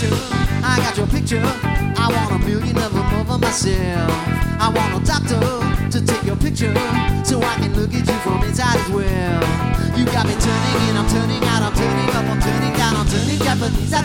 picture, I got your picture. I want a million of them over myself. I want a doctor to take your picture so I can look at you from inside as well. You got me turning in, I'm turning out, I'm turning up, I'm turning down, I'm turning Japanese.